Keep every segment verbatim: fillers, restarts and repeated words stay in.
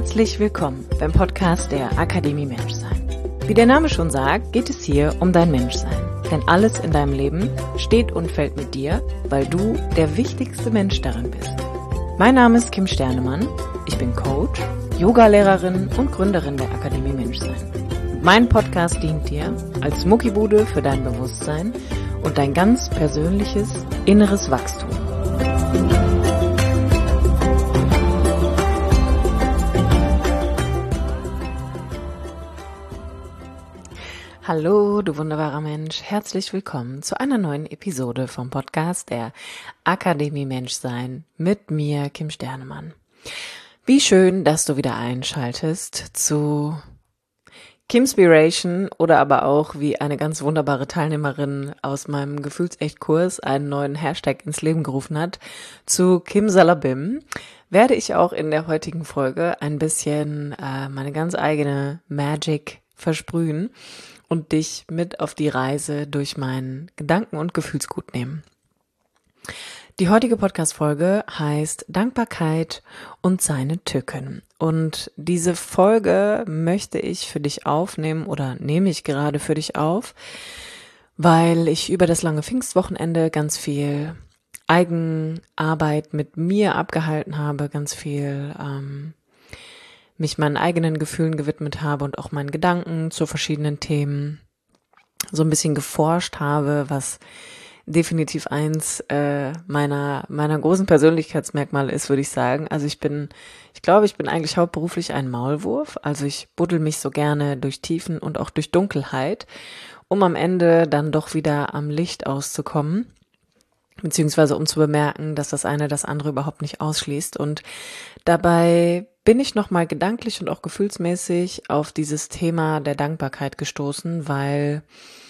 Herzlich willkommen beim Podcast der Akademie Menschsein. Wie der Name schon sagt, geht es hier um dein Menschsein. Denn alles in deinem Leben steht und fällt mit dir, weil du der wichtigste Mensch darin bist. Mein Name ist Kim Sternemann, ich bin Coach, Yogalehrerin und Gründerin der Akademie Menschsein. Mein Podcast dient dir als Muckibude für dein Bewusstsein und dein ganz persönliches inneres Wachstum. Hallo, du wunderbarer Mensch, herzlich willkommen zu einer neuen Episode vom Podcast der Akademie Menschsein mit mir, Kim Sternemann. Wie schön, dass du wieder einschaltest zu Kimspiration oder aber auch, wie eine ganz wunderbare Teilnehmerin aus meinem Gefühlsecht-Kurs einen neuen Hashtag ins Leben gerufen hat, zu Kimsalabim, werde ich auch in der heutigen Folge ein bisschen äh, meine ganz eigene Magic versprühen und dich mit auf die Reise durch meinen Gedanken- und Gefühlsgut nehmen. Die heutige Podcast-Folge heißt Dankbarkeit und seine Tücken. Und diese Folge möchte ich für dich aufnehmen oder nehme ich gerade für dich auf, weil ich über das lange Pfingstwochenende ganz viel Eigenarbeit mit mir abgehalten habe, ganz viel ähm, mich meinen eigenen Gefühlen gewidmet habe und auch meinen Gedanken zu verschiedenen Themen so ein bisschen geforscht habe, was definitiv eins äh, meiner meiner großen Persönlichkeitsmerkmale ist, würde ich sagen. Also ich bin, ich glaube, ich bin eigentlich hauptberuflich ein Maulwurf. Also ich buddel mich so gerne durch Tiefen und auch durch Dunkelheit, um am Ende dann doch wieder am Licht auszukommen, beziehungsweise um zu bemerken, dass das eine das andere überhaupt nicht ausschließt. Und dabei bin ich nochmal gedanklich und auch gefühlsmäßig auf dieses Thema der Dankbarkeit gestoßen, weil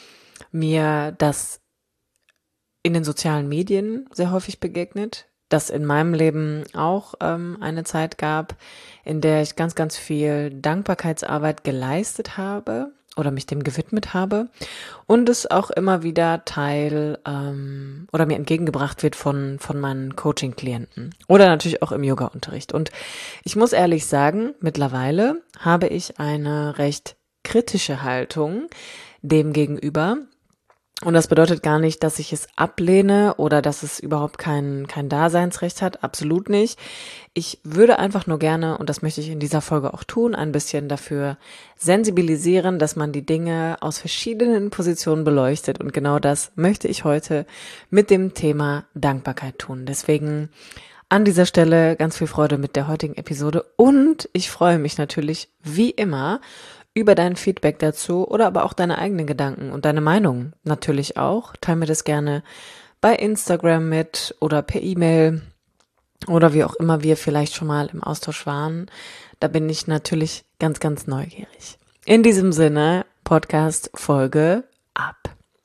mir das in den sozialen Medien sehr häufig begegnet, das in meinem Leben auch ähm, eine Zeit gab, in der ich ganz, ganz viel Dankbarkeitsarbeit geleistet habe oder mich dem gewidmet habe und es auch immer wieder Teil ähm, oder mir entgegengebracht wird von von meinen Coaching-Klienten oder natürlich auch im Yoga-Unterricht. Und ich muss ehrlich sagen, mittlerweile habe ich eine recht kritische Haltung dem gegenüber. Und das bedeutet gar nicht, dass ich es ablehne oder dass es überhaupt kein kein Daseinsrecht hat, absolut nicht. Ich würde einfach nur gerne, und das möchte ich in dieser Folge auch tun, ein bisschen dafür sensibilisieren, dass man die Dinge aus verschiedenen Positionen beleuchtet. Und genau das möchte ich heute mit dem Thema Dankbarkeit tun. Deswegen an dieser Stelle ganz viel Freude mit der heutigen Episode und ich freue mich natürlich wie immer über dein Feedback dazu oder aber auch deine eigenen Gedanken und deine Meinung natürlich auch. Teil mir das gerne bei Instagram mit oder per E-Mail oder wie auch immer wir vielleicht schon mal im Austausch waren. Da bin ich natürlich ganz, ganz neugierig. In diesem Sinne, Podcast-Folge ab.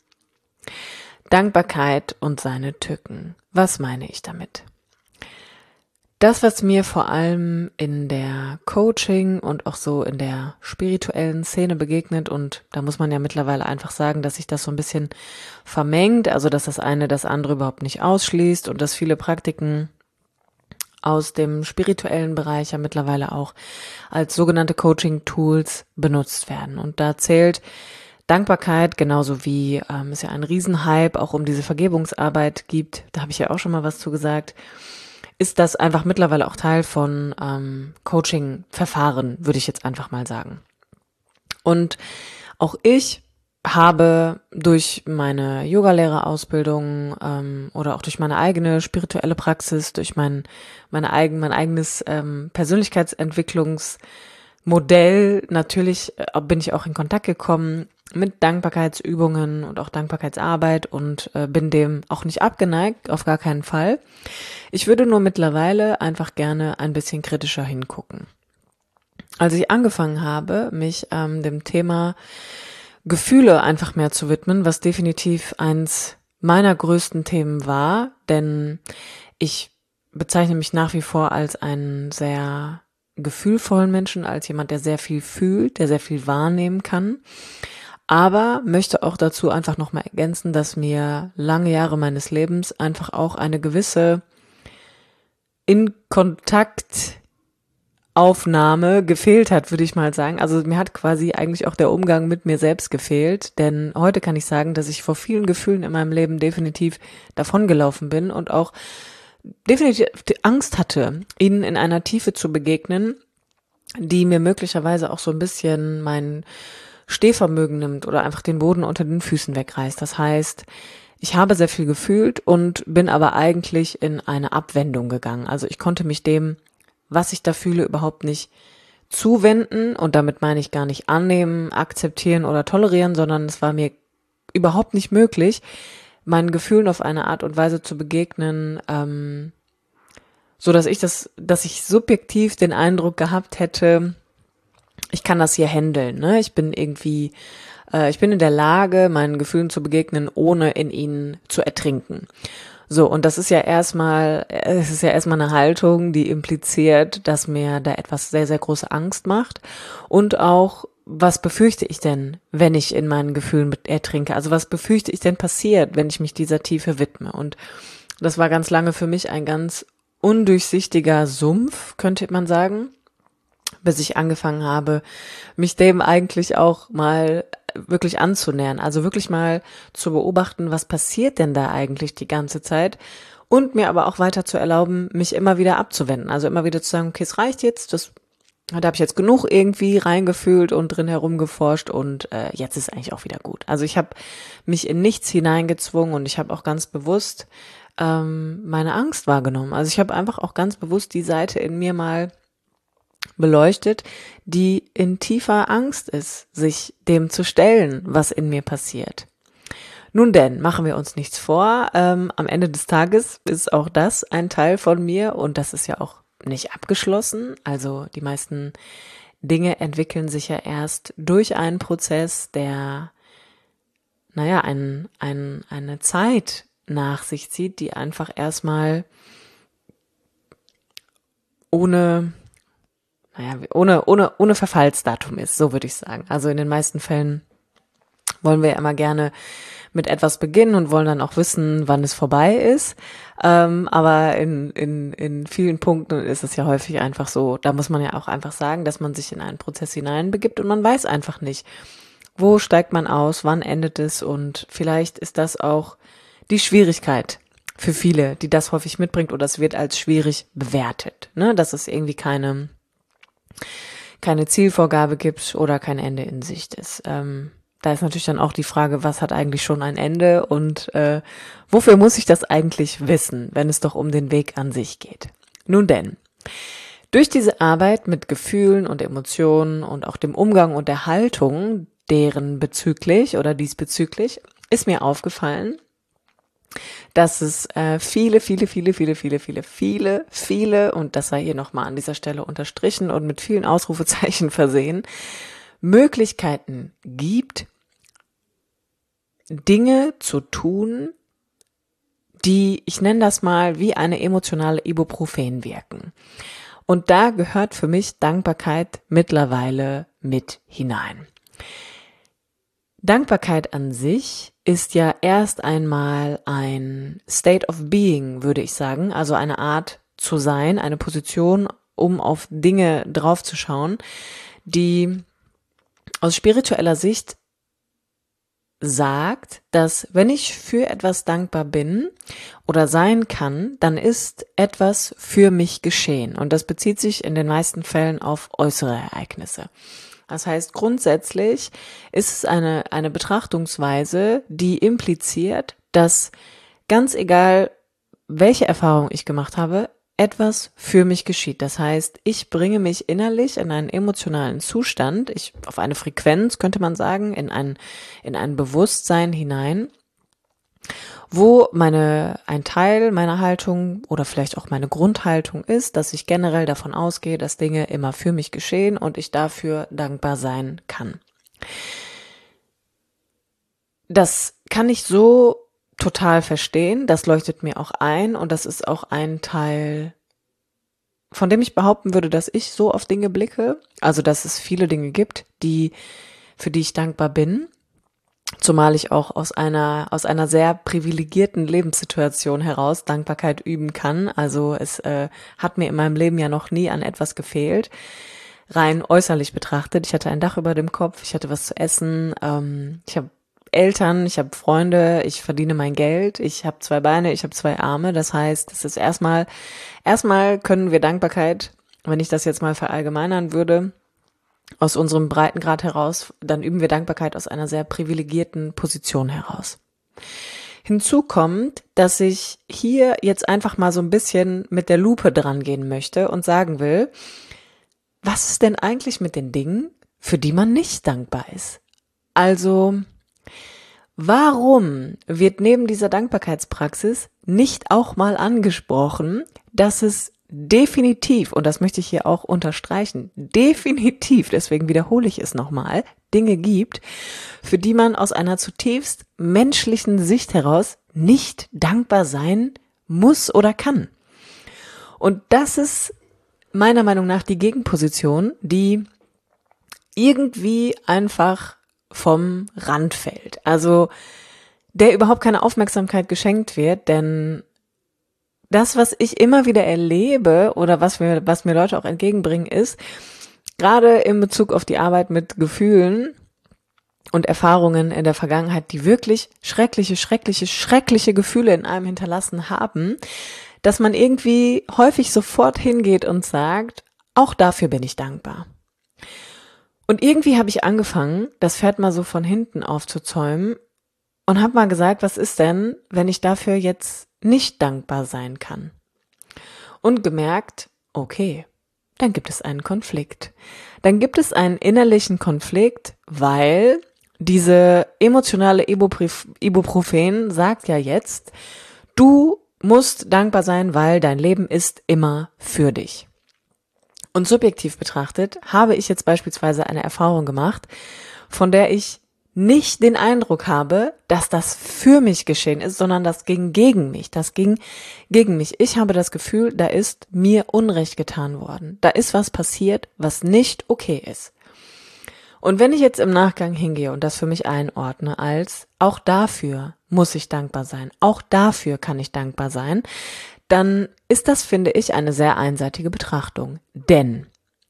Dankbarkeit und seine Tücken. Was meine ich damit? Das, was mir vor allem in der Coaching und auch so in der spirituellen Szene begegnet, und da muss man ja mittlerweile einfach sagen, dass sich das so ein bisschen vermengt, also dass das eine das andere überhaupt nicht ausschließt und dass viele Praktiken aus dem spirituellen Bereich ja mittlerweile auch als sogenannte Coaching-Tools benutzt werden. Und da zählt Dankbarkeit, genauso wie ähm, es ja einen Riesenhype auch um diese Vergebungsarbeit gibt, da habe ich ja auch schon mal was zu gesagt, ist das einfach mittlerweile auch Teil von ähm, Coaching-Verfahren, würde ich jetzt einfach mal sagen. Und auch ich habe durch meine Yogalehrerausbildung ähm, oder auch durch meine eigene spirituelle Praxis, durch mein meine eigen mein eigenes ähm, Persönlichkeitsentwicklungsmodell natürlich äh, bin ich auch in Kontakt gekommen mit Dankbarkeitsübungen und auch Dankbarkeitsarbeit und äh, bin dem auch nicht abgeneigt, auf gar keinen Fall. Ich würde nur mittlerweile einfach gerne ein bisschen kritischer hingucken. Als ich angefangen habe, mich ähm, dem Thema Gefühle einfach mehr zu widmen, was definitiv eins meiner größten Themen war, denn ich bezeichne mich nach wie vor als einen sehr gefühlvollen Menschen, als jemand, der sehr viel fühlt, der sehr viel wahrnehmen kann. Aber möchte auch dazu einfach nochmal ergänzen, dass mir lange Jahre meines Lebens einfach auch eine gewisse in Kontakt Aufnahme gefehlt hat, würde ich mal sagen. Also mir hat quasi eigentlich auch der Umgang mit mir selbst gefehlt, denn heute kann ich sagen, dass ich vor vielen Gefühlen in meinem Leben definitiv davongelaufen bin und auch definitiv Angst hatte, ihnen in einer Tiefe zu begegnen, die mir möglicherweise auch so ein bisschen mein Stehvermögen nimmt oder einfach den Boden unter den Füßen wegreißt. Das heißt, ich habe sehr viel gefühlt und bin aber eigentlich in eine Abwendung gegangen. Also ich konnte mich dem, was ich da fühle, überhaupt nicht zuwenden, und damit meine ich gar nicht annehmen, akzeptieren oder tolerieren, sondern es war mir überhaupt nicht möglich, meinen Gefühlen auf eine Art und Weise zu begegnen, ähm, so dass ich das, dass ich subjektiv den Eindruck gehabt hätte, ich kann das hier handeln, ne? Ich bin irgendwie, äh, ich bin in der Lage, meinen Gefühlen zu begegnen, ohne in ihnen zu ertrinken. So, und das ist ja erstmal, es ist ja erstmal eine Haltung, die impliziert, dass mir da etwas sehr, sehr große Angst macht. Und auch, was befürchte ich denn, wenn ich in meinen Gefühlen ertrinke? Also was befürchte ich denn passiert, wenn ich mich dieser Tiefe widme? Und das war ganz lange für mich ein ganz undurchsichtiger Sumpf, könnte man sagen, bis ich angefangen habe, mich dem eigentlich auch mal wirklich anzunähern. Also wirklich mal zu beobachten, was passiert denn da eigentlich die ganze Zeit, und mir aber auch weiter zu erlauben, mich immer wieder abzuwenden. Also immer wieder zu sagen, okay, es reicht jetzt, das, da habe ich jetzt genug irgendwie reingefühlt und drin herumgeforscht, und äh, jetzt ist eigentlich auch wieder gut. Also ich habe mich in nichts hineingezwungen, und ich habe auch ganz bewusst ähm, meine Angst wahrgenommen. Also ich habe einfach auch ganz bewusst die Seite in mir mal beleuchtet, die in tiefer Angst ist, sich dem zu stellen, was in mir passiert. Nun denn, machen wir uns nichts vor, ähm, am Ende des Tages ist auch das ein Teil von mir, und das ist ja auch nicht abgeschlossen. Also die meisten Dinge entwickeln sich ja erst durch einen Prozess, der, naja, ein, ein, eine Zeit nach sich zieht, die einfach erstmal ohne naja, ohne, ohne, ohne Verfallsdatum ist, so würde ich sagen. Also in den meisten Fällen wollen wir ja immer gerne mit etwas beginnen und wollen dann auch wissen, wann es vorbei ist. Ähm, aber in, in, in vielen Punkten ist es ja häufig einfach so, da muss man ja auch einfach sagen, dass man sich in einen Prozess hineinbegibt und man weiß einfach nicht, wo steigt man aus, wann endet es, und vielleicht ist das auch die Schwierigkeit für viele, die das häufig mitbringt, oder es wird als schwierig bewertet, ne, dass es irgendwie keine keine Zielvorgabe gibt oder kein Ende in Sicht ist. Ähm, da ist natürlich dann auch die Frage, was hat eigentlich schon ein Ende, und äh, wofür muss ich das eigentlich wissen, wenn es doch um den Weg an sich geht? Nun denn, durch diese Arbeit mit Gefühlen und Emotionen und auch dem Umgang und der Haltung, deren bezüglich oder diesbezüglich, ist mir aufgefallen, dass es äh, viele, viele, viele, viele, viele, viele, viele, viele, und das sei hier nochmal an dieser Stelle unterstrichen und mit vielen Ausrufezeichen versehen, Möglichkeiten gibt, Dinge zu tun, die, ich nenne das mal, wie eine emotionale Ibuprofen wirken. Und da gehört für mich Dankbarkeit mittlerweile mit hinein. Dankbarkeit an sich ist ja erst einmal ein State of Being, würde ich sagen, also eine Art zu sein, eine Position, um auf Dinge draufzuschauen, die aus spiritueller Sicht sagt, dass wenn ich für etwas dankbar bin oder sein kann, dann ist etwas für mich geschehen. Und das bezieht sich in den meisten Fällen auf äußere Ereignisse. Das heißt, grundsätzlich ist es eine, eine Betrachtungsweise, die impliziert, dass ganz egal, welche Erfahrung ich gemacht habe, etwas für mich geschieht. Das heißt, ich bringe mich innerlich in einen emotionalen Zustand, ich auf eine Frequenz, könnte man sagen, in ein, in ein Bewusstsein hinein, wo meine, ein Teil meiner Haltung oder vielleicht auch meine Grundhaltung ist, dass ich generell davon ausgehe, dass Dinge immer für mich geschehen und ich dafür dankbar sein kann. Das kann ich so total verstehen, das leuchtet mir auch ein, und das ist auch ein Teil, von dem ich behaupten würde, dass ich so auf Dinge blicke, also dass es viele Dinge gibt, die, für die ich dankbar bin. Zumal ich auch aus einer aus einer sehr privilegierten Lebenssituation heraus Dankbarkeit üben kann. Also es äh, hat mir in meinem Leben ja noch nie an etwas gefehlt, rein äußerlich betrachtet. Ich hatte ein Dach über dem Kopf, ich hatte was zu essen, ähm, ich habe Eltern, ich habe Freunde, ich verdiene mein Geld, ich habe zwei Beine, ich habe zwei Arme. Das heißt, es ist erstmal erstmal können wir Dankbarkeit, wenn ich das jetzt mal verallgemeinern würde, aus unserem Breitengrad heraus, dann üben wir Dankbarkeit aus einer sehr privilegierten Position heraus. Hinzu kommt, dass ich hier jetzt einfach mal so ein bisschen mit der Lupe dran gehen möchte und sagen will, was ist denn eigentlich mit den Dingen, für die man nicht dankbar ist? Also, warum wird neben dieser Dankbarkeitspraxis nicht auch mal angesprochen, dass es definitiv, und das möchte ich hier auch unterstreichen, definitiv, deswegen wiederhole ich es nochmal, Dinge gibt, für die man aus einer zutiefst menschlichen Sicht heraus nicht dankbar sein muss oder kann. Und das ist meiner Meinung nach die Gegenposition, die irgendwie einfach vom Rand fällt. Also der überhaupt keine Aufmerksamkeit geschenkt wird, denn das, was ich immer wieder erlebe oder was mir, was mir Leute auch entgegenbringen, ist, gerade in Bezug auf die Arbeit mit Gefühlen und Erfahrungen in der Vergangenheit, die wirklich schreckliche, schreckliche, schreckliche Gefühle in einem hinterlassen haben, dass man irgendwie häufig sofort hingeht und sagt, auch dafür bin ich dankbar. Und irgendwie habe ich angefangen, das Pferd mal so von hinten aufzuzäumen und habe mal gesagt, was ist denn, wenn ich dafür jetzt nicht dankbar sein kann? Und gemerkt, okay, dann gibt es einen Konflikt. Dann gibt es einen innerlichen Konflikt, weil diese emotionale Ibuprofen sagt ja jetzt, du musst dankbar sein, weil dein Leben ist immer für dich. Und subjektiv betrachtet habe ich jetzt beispielsweise eine Erfahrung gemacht, von der ich nicht den Eindruck habe, dass das für mich geschehen ist, sondern das ging gegen mich, das ging gegen mich. Ich habe das Gefühl, da ist mir Unrecht getan worden. Da ist was passiert, was nicht okay ist. Und wenn ich jetzt im Nachgang hingehe und das für mich einordne als, auch dafür muss ich dankbar sein, auch dafür kann ich dankbar sein, dann ist das, finde ich, eine sehr einseitige Betrachtung. Denn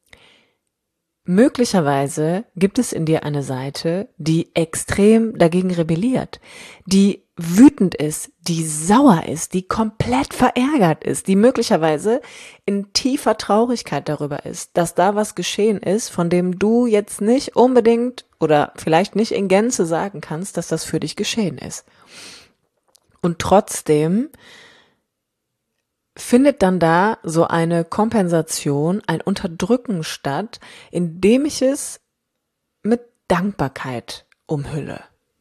möglicherweise gibt es in dir eine Seite, die extrem dagegen rebelliert, die wütend ist, die sauer ist, die komplett verärgert ist, die möglicherweise in tiefer Traurigkeit darüber ist, dass da was geschehen ist, von dem du jetzt nicht unbedingt oder vielleicht nicht in Gänze sagen kannst, dass das für dich geschehen ist. Und trotzdem findet dann da so eine Kompensation, ein Unterdrücken statt, indem ich es mit Dankbarkeit umhülle.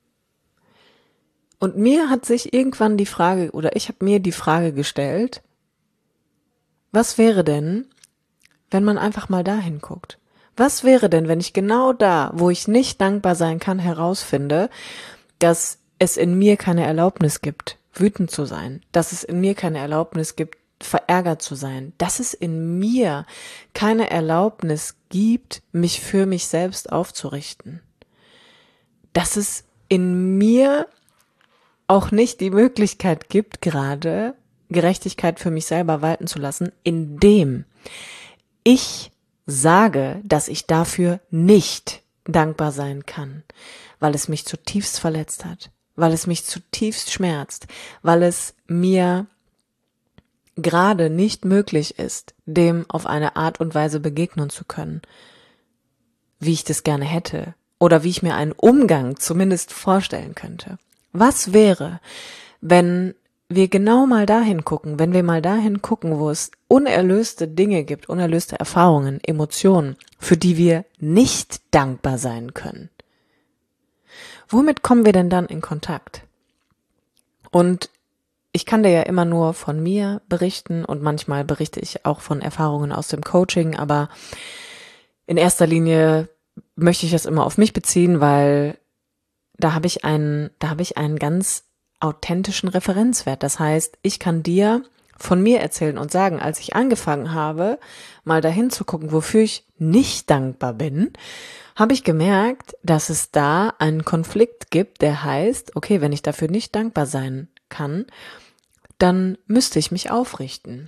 Und mir hat sich irgendwann die Frage, oder ich habe mir die Frage gestellt, was wäre denn, wenn man einfach mal dahin guckt? Was wäre denn, wenn ich genau da, wo ich nicht dankbar sein kann, herausfinde, dass es in mir keine Erlaubnis gibt, wütend zu sein, dass es in mir keine Erlaubnis gibt, verärgert zu sein, dass es in mir keine Erlaubnis gibt, mich für mich selbst aufzurichten, dass es in mir auch nicht die Möglichkeit gibt, gerade Gerechtigkeit für mich selber walten zu lassen, indem ich sage, dass ich dafür nicht dankbar sein kann, weil es mich zutiefst verletzt hat, weil es mich zutiefst schmerzt, weil es mir gerade nicht möglich ist, dem auf eine Art und Weise begegnen zu können, wie ich das gerne hätte oder wie ich mir einen Umgang zumindest vorstellen könnte. Was wäre, wenn wir genau mal dahin gucken, wenn wir mal dahin gucken, wo es unerlöste Dinge gibt, unerlöste Erfahrungen, Emotionen, für die wir nicht dankbar sein können? Womit kommen wir denn dann in Kontakt? Und ich kann dir ja immer nur von mir berichten und manchmal berichte ich auch von Erfahrungen aus dem Coaching, aber in erster Linie möchte ich das immer auf mich beziehen, weil da habe ich einen, da habe ich einen ganz authentischen Referenzwert. Das heißt, ich kann dir von mir erzählen und sagen, als ich angefangen habe, mal dahin zu gucken, wofür ich nicht dankbar bin, habe ich gemerkt, dass es da einen Konflikt gibt, der heißt, okay, wenn ich dafür nicht dankbar sein kann, dann müsste ich mich aufrichten.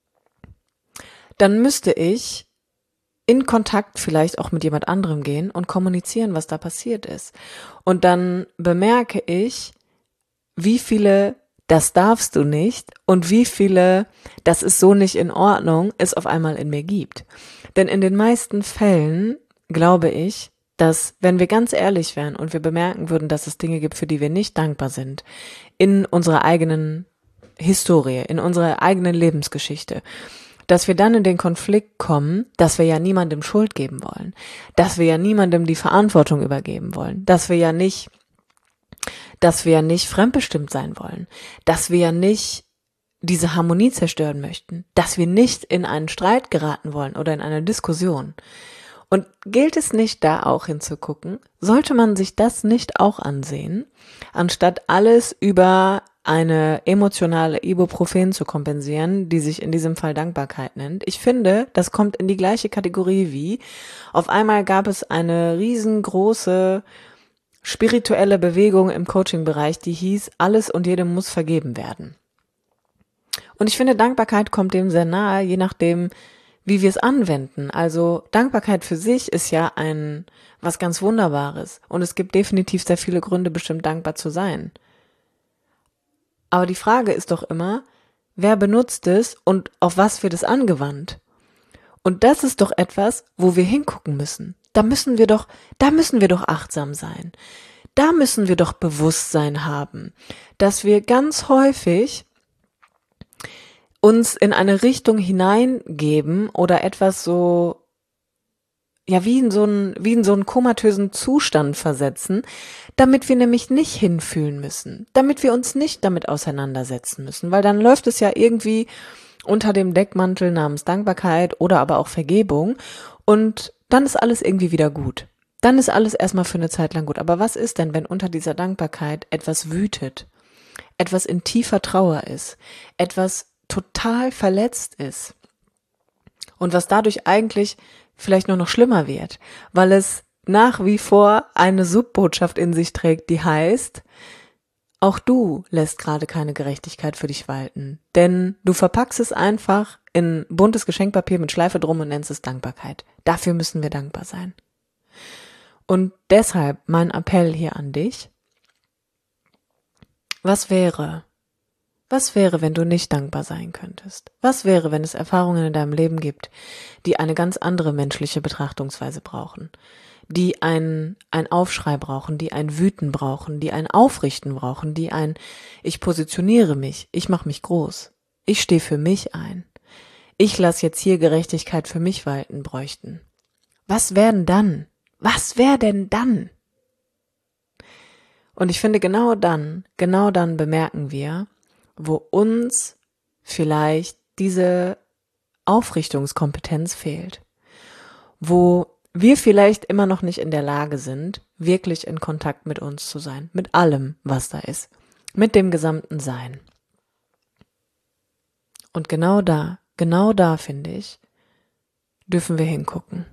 Dann müsste ich in Kontakt vielleicht auch mit jemand anderem gehen und kommunizieren, was da passiert ist. Und dann bemerke ich, wie viele das darfst du nicht und wie viele das ist so nicht in Ordnung es auf einmal in mir gibt. Denn in den meisten Fällen glaube ich, dass wenn wir ganz ehrlich wären und wir bemerken würden, dass es Dinge gibt, für die wir nicht dankbar sind, in unserer eigenen Historie, in unserer eigenen Lebensgeschichte, dass wir dann in den Konflikt kommen, dass wir ja niemandem Schuld geben wollen, dass wir ja niemandem die Verantwortung übergeben wollen, dass wir ja nicht, dass wir ja nicht fremdbestimmt sein wollen, dass wir ja nicht diese Harmonie zerstören möchten, dass wir nicht in einen Streit geraten wollen oder in eine Diskussion. Und gilt es nicht, da auch hinzugucken? Sollte man sich das nicht auch ansehen, anstatt alles über eine emotionale Ibuprofen zu kompensieren, die sich in diesem Fall Dankbarkeit nennt? Ich finde, das kommt in die gleiche Kategorie wie, auf einmal gab es eine riesengroße spirituelle Bewegung im Coaching-Bereich, die hieß, alles und jedem muss vergeben werden. Und ich finde, Dankbarkeit kommt dem sehr nahe, je nachdem, wie wir es anwenden. Also Dankbarkeit für sich ist ja ein was ganz Wunderbares und es gibt definitiv sehr viele Gründe, bestimmt dankbar zu sein. Aber die Frage ist doch immer, wer benutzt es und auf was wird es angewandt? Und das ist doch etwas, wo wir hingucken müssen. Da müssen wir doch, da müssen wir doch achtsam sein. Da müssen wir doch Bewusstsein haben, dass wir ganz häufig uns in eine Richtung hineingeben oder etwas so, ja, wie in so einen, wie in so einen komatösen Zustand versetzen, damit wir nämlich nicht hinfühlen müssen, damit wir uns nicht damit auseinandersetzen müssen, weil dann läuft es ja irgendwie unter dem Deckmantel namens Dankbarkeit oder aber auch Vergebung und dann ist alles irgendwie wieder gut. Dann ist alles erstmal für eine Zeit lang gut. Aber was ist denn, wenn unter dieser Dankbarkeit etwas wütet, etwas in tiefer Trauer ist, etwas total verletzt ist und was dadurch eigentlich vielleicht nur noch schlimmer wird, weil es nach wie vor eine Subbotschaft in sich trägt, die heißt, auch du lässt gerade keine Gerechtigkeit für dich walten, denn du verpackst es einfach in buntes Geschenkpapier mit Schleife drum und nennst es Dankbarkeit. Dafür müssen wir dankbar sein. Und deshalb mein Appell hier an dich, was wäre, Was wäre, wenn du nicht dankbar sein könntest? Was wäre, wenn es Erfahrungen in deinem Leben gibt, die eine ganz andere menschliche Betrachtungsweise brauchen, die ein, ein Aufschrei brauchen, die ein Wüten brauchen, die ein Aufrichten brauchen, die ein Ich positioniere mich, ich mache mich groß, ich stehe für mich ein, ich lasse jetzt hier Gerechtigkeit für mich walten bräuchten? Was wären dann? Was wäre denn dann? Und ich finde, genau dann, genau dann bemerken wir, wo uns vielleicht diese Aufrichtungskompetenz fehlt, wo wir vielleicht immer noch nicht in der Lage sind, wirklich in Kontakt mit uns zu sein, mit allem, was da ist, mit dem gesamten Sein. Und genau da, genau da, finde ich, dürfen wir hingucken.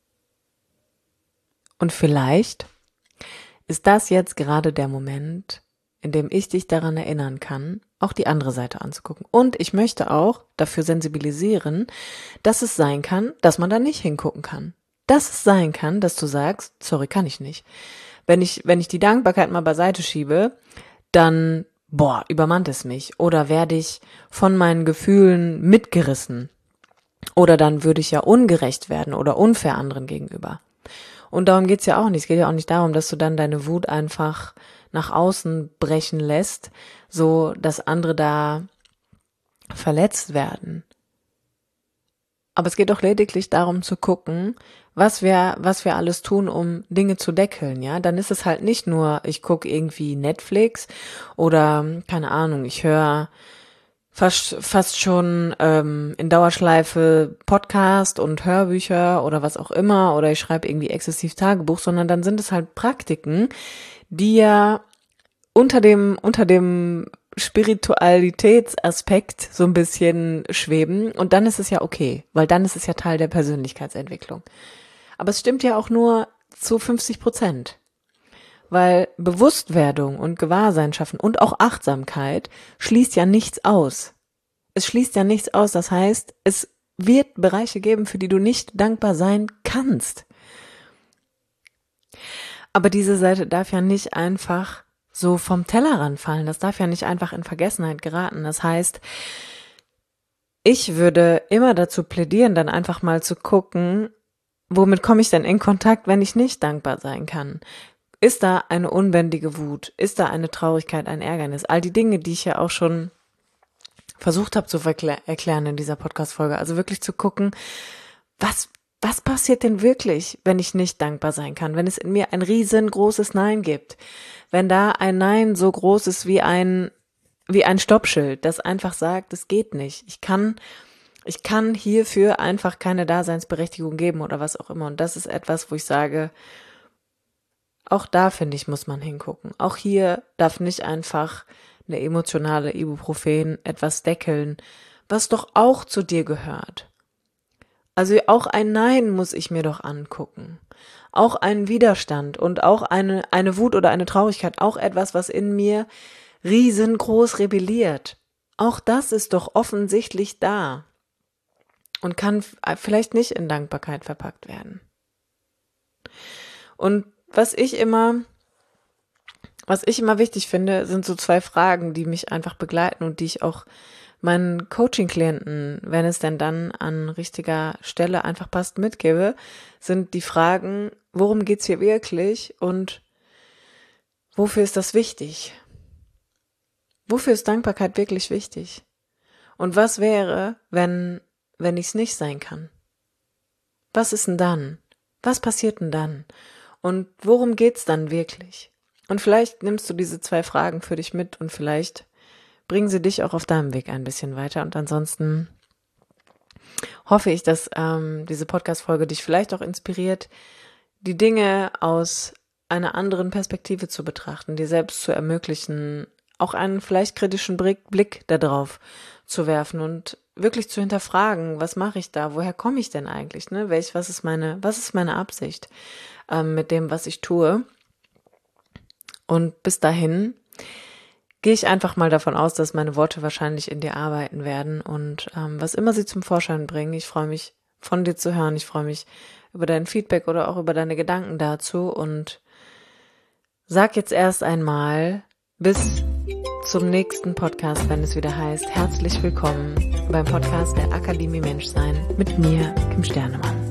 Und vielleicht ist das jetzt gerade der Moment, in dem ich dich daran erinnern kann, auch die andere Seite anzugucken. Und ich möchte auch dafür sensibilisieren, dass es sein kann, dass man da nicht hingucken kann. Dass es sein kann, dass du sagst, sorry, kann ich nicht. Wenn ich, wenn ich die Dankbarkeit mal beiseite schiebe, dann, boah, übermannt es mich. Oder werde ich von meinen Gefühlen mitgerissen. Oder dann würde ich ja ungerecht werden oder unfair anderen gegenüber. Und darum geht's ja auch nicht. Es geht ja auch nicht darum, dass du dann deine Wut einfach nach außen brechen lässt, so dass andere da verletzt werden. Aber es geht doch lediglich darum zu gucken, was wir, was wir alles tun, um Dinge zu deckeln, ja. Dann ist es halt nicht nur, ich gucke irgendwie Netflix oder, keine Ahnung, ich höre fast, fast schon ähm, in Dauerschleife Podcast und Hörbücher oder was auch immer oder ich schreibe irgendwie exzessiv Tagebuch, sondern dann sind es halt Praktiken, die ja unter dem, unter dem Spiritualitätsaspekt so ein bisschen schweben und dann ist es ja okay, weil dann ist es ja Teil der Persönlichkeitsentwicklung. Aber es stimmt ja auch nur zu fünfzig Prozent, weil Bewusstwerdung und Gewahrsein schaffen und auch Achtsamkeit schließt ja nichts aus. Es schließt ja nichts aus, das heißt, es wird Bereiche geben, für die du nicht dankbar sein kannst. Aber diese Seite darf ja nicht einfach so vom Tellerrand fallen. Das darf ja nicht einfach in Vergessenheit geraten. Das heißt, ich würde immer dazu plädieren, dann einfach mal zu gucken, womit komme ich denn in Kontakt, wenn ich nicht dankbar sein kann? Ist da eine unbändige Wut? Ist da eine Traurigkeit, ein Ärgernis? All die Dinge, die ich ja auch schon versucht habe zu verklä- erklären in dieser Podcast-Folge. Also wirklich zu gucken, was Was passiert denn wirklich, wenn ich nicht dankbar sein kann? Wenn es in mir ein riesengroßes Nein gibt? Wenn da ein Nein so groß ist wie ein, wie ein Stoppschild, das einfach sagt, es geht nicht. Ich kann, ich kann hierfür einfach keine Daseinsberechtigung geben oder was auch immer. Und das ist etwas, wo ich sage, auch da finde ich, muss man hingucken. Auch hier darf nicht einfach eine emotionale Ibuprofen etwas deckeln, was doch auch zu dir gehört. Also auch ein Nein muss ich mir doch angucken. Auch ein Widerstand und auch eine, eine Wut oder eine Traurigkeit, auch etwas, was in mir riesengroß rebelliert. Auch das ist doch offensichtlich da und kann vielleicht nicht in Dankbarkeit verpackt werden. Und was ich immer, was ich immer wichtig finde, sind so zwei Fragen, die mich einfach begleiten und die ich auch meinen Coaching-Klienten, wenn es denn dann an richtiger Stelle einfach passt, mitgebe, sind die Fragen, worum geht's hier wirklich und wofür ist das wichtig? Wofür ist Dankbarkeit wirklich wichtig? Und was wäre, wenn, wenn ich es nicht sein kann? Was ist denn dann? Was passiert denn dann? Und worum geht's dann wirklich? Und vielleicht nimmst du diese zwei Fragen für dich mit und vielleicht bringen sie dich auch auf deinem Weg ein bisschen weiter. Und ansonsten hoffe ich, dass ähm, diese Podcast-Folge dich vielleicht auch inspiriert, die Dinge aus einer anderen Perspektive zu betrachten, dir selbst zu ermöglichen, auch einen vielleicht kritischen Blick, Blick darauf zu werfen und wirklich zu hinterfragen, was mache ich da, woher komme ich denn eigentlich, ne? Welch, was ist meine, was ist meine Absicht ähm, mit dem, was ich tue? Und bis dahin gehe ich einfach mal davon aus, dass meine Worte wahrscheinlich in dir arbeiten werden und ähm, was immer sie zum Vorschein bringen. Ich freue mich, von dir zu hören. Ich freue mich über dein Feedback oder auch über deine Gedanken dazu und sag jetzt erst einmal bis zum nächsten Podcast, wenn es wieder heißt, herzlich willkommen beim Podcast der Akademie Menschsein mit mir, Kim Sternemann.